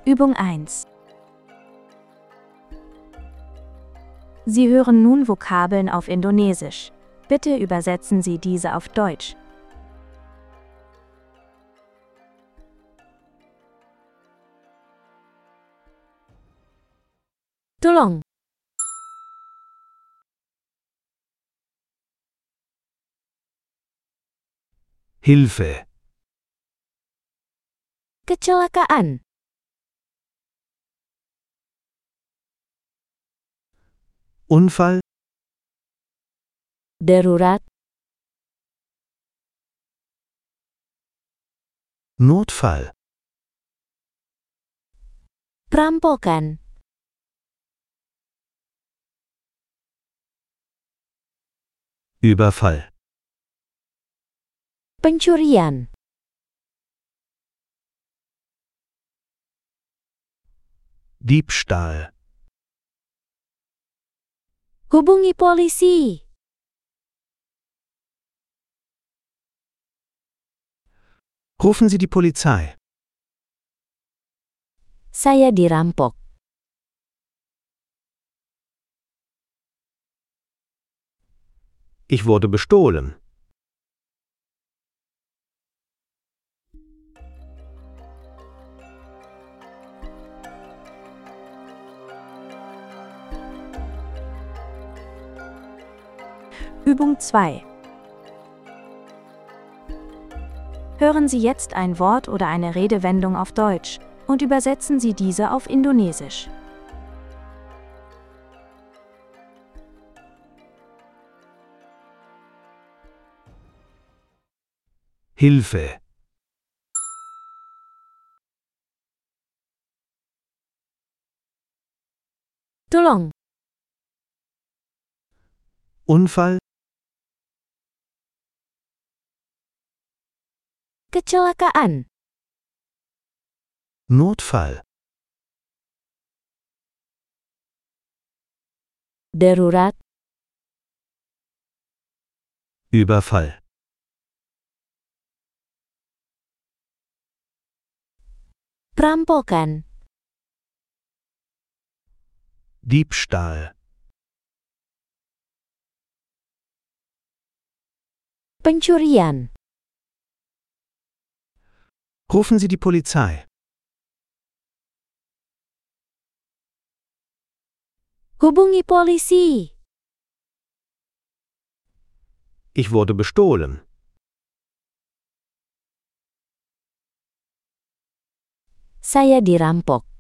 Übung 1. Sie hören nun Vokabeln auf Indonesisch. Bitte übersetzen Sie diese auf Deutsch. Tulong. Hilfe. Kecelakaan. Unfall. Darurat. Notfall. Perampokan. Überfall. Pencurian. Diebstahl. Hubungi polisi. Rufen Sie die Polizei. Saya dirampok. Ich wurde bestohlen. Übung 2. Hören Sie jetzt ein Wort oder eine Redewendung auf Deutsch und übersetzen Sie diese auf Indonesisch. Hilfe. Tulong. Unfall. Kecelakaan. Notfall. Darurat. Überfall. Perampokan. Diebstahl. Pencurian. Rufen Sie die Polizei. Hubungi polisi. Ich wurde bestohlen. Saya dirampok.